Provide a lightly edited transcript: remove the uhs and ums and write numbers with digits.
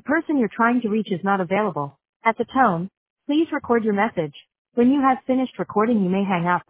person you're trying to reach is not available. At the tone, please record your message. When you have finished recording, you may hang up.